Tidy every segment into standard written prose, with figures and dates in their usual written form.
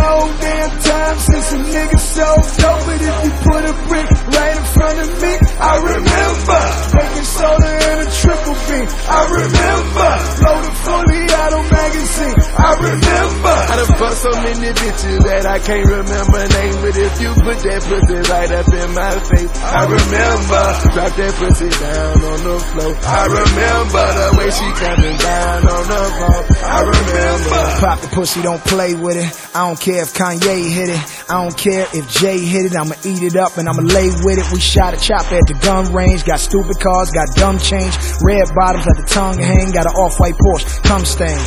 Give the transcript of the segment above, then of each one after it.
long damn time since a nigga sold dope, but if you put a brick right in front of me, I remember baking soda and a triple B. I remember loaded fully auto magazine. I remember I done fucked so many bitches that I can't remember name, but if you put that pussy right up in my face, I remember drop that pussy down on the floor. I remember the way she coming down on the floor. I remember pop the pussy, don't play with it. I don't care if Kanye hit it, I don't care if Jay hit it. I'ma eat it up and I'ma lay with it. We shot a chop at the gun range, got stupid cars, got dumb change, red bottoms, let the tongue hang, got an off-white Porsche, cum stain.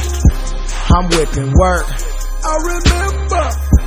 I'm whipping work. I remember.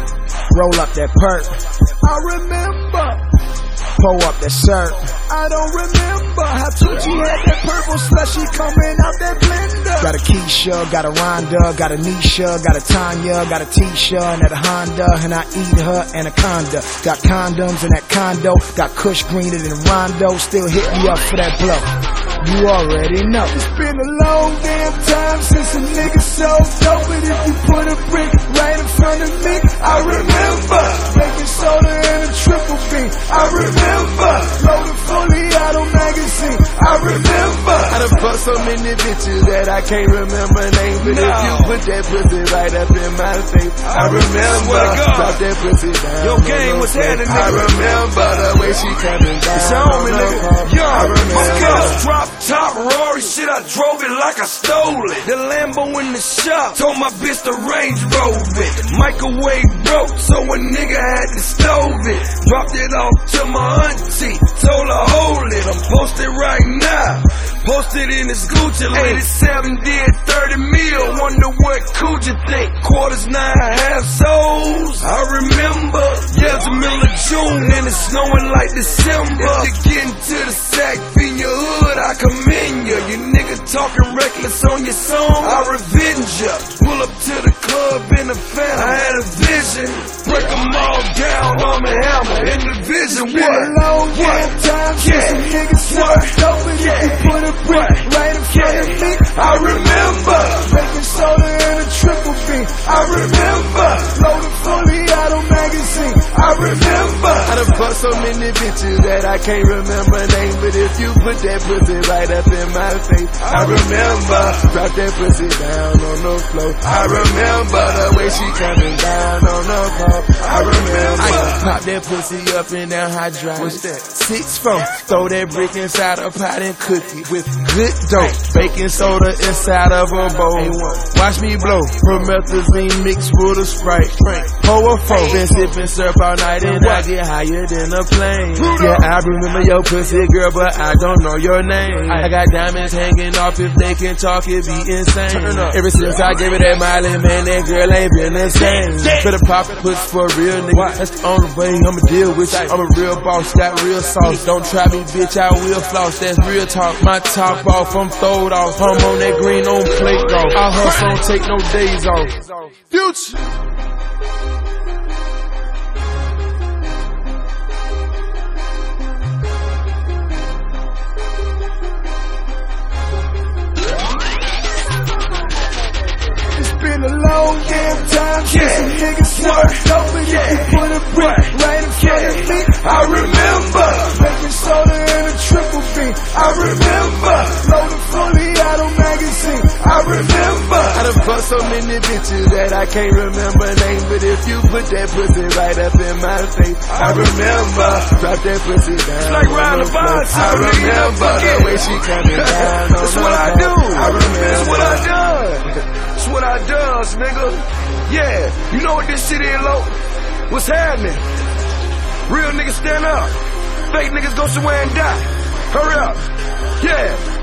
Roll up that perk. I remember. Pull up that shirt. I don't remember how Tucci had that purple slushy coming out that blender. Got a Keisha, got a Rhonda, got a Nisha, got a Tanya, got a Tisha, and a Honda, and I eat her anaconda. Got condoms in that condo, got Kush greener than Rondo, still hit me up for that blow. You already know. It's been a long damn time since a nigga sold dope, but if you put a brick right in front of me, I remember baking soda and a triple B. I remember loaded fully auto magazine. I remember I done fucked so many bitches that I can't remember name, but if you put that pussy right up in my face, I remember drop that pussy down. Yo, game, what's happening, nigga? I remember the way she coming down. It's on me, nigga. Yo, I remember. Drop top Rory, shit, I drove it like I stole it. The Lambo in the shop, told my bitch to Range Rover it. Microwave broke, so a nigga had to stove it. Dropped it off to my auntie, told her hold it. I'm posted right now, posted in this Gucci. 87 did 30 mil, wonder what could you think? Quarters, 9 half souls. I remember, yeah, it's the middle of June and it's snowing like December. If you're getting to the sack, in your hood, I commend ya. You nigga talking reckless on your song, I revenge ya. Pull up to the club in the Phantom, I had a vision, break them all down, arm and hammer, in the vision. It's been a long damn time since a nigga sold dope, but if you put a brick right in front of me, I remember baking soda and a triple B. I remember loaded fully auto magazine. I remember I done fucked so many bitches that I can't remember name, but if you put that pussy right up in my face, I remember drop that pussy down on the floor. I remember the way she coming down on the floor. I remember I pop that pussy up and down hydraulic. What's that? 6-4, throw that brick inside a pot and cook it with good dope. Baking soda inside of a bowl. Watch me blow, promethazine mixed with a Sprite. Pour a 4, been sipping syrup all night and I get higher than a plane. Yeah, I remember your pussy, girl, but I don't know your name. I got diamonds hanging off, if they can talk, it be insane. Ever since I gave it that Miley, man, that girl ain't been the same. Better pop it, pussy for a real nigga. That's the only way I'ma deal with you. I'm a real boss, got real sauce. Don't try me, bitch, I will floss. That's real talk. My top off, I'm throwed off. I'm on that green on plate golf. I hustle, don't take no days off. Future. Been a long damn time since a nigga sold dope, but if you put a brick right in front of me, I remember baking soda and a triple B. I remember loaded fully auto magazine. I remember I done fucked so many bitches that I can't remember name, but if you put that pussy right up in my face, I remember drop that pussy down. It's like riding a bicycle. I remember the way she coming down. That's what I do. I remember. That's what I do. That's what I does, nigga. Yeah, you know what this shit is, low? What's happening? Real niggas stand up. Fake niggas go somewhere and die. Hurry up. Yeah.